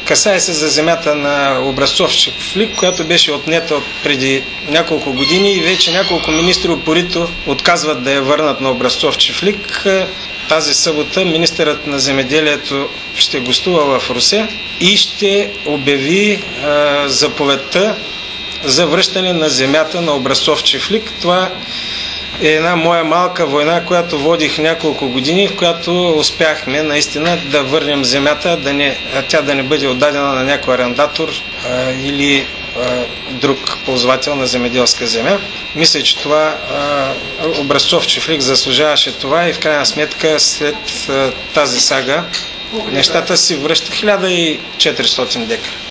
Касае се за земята на Образцов чифлик, която беше отнета от преди няколко години и вече няколко министри упорито отказват да я върнат на Образцов чифлик. Тази събота министърът на земеделието ще гостува в Русе и ще обяви заповедта за връщане на земята на Образцов чифлик. Това е една моя малка война, която водих няколко години, в която успяхме наистина да върнем земята, тя да не бъде отдадена на някой арендатор или друг ползвател на земеделска земя. Мисля, че това Образцов чифлик заслужаваше това и в крайна сметка след тази сага нещата си връщат 1400 декара.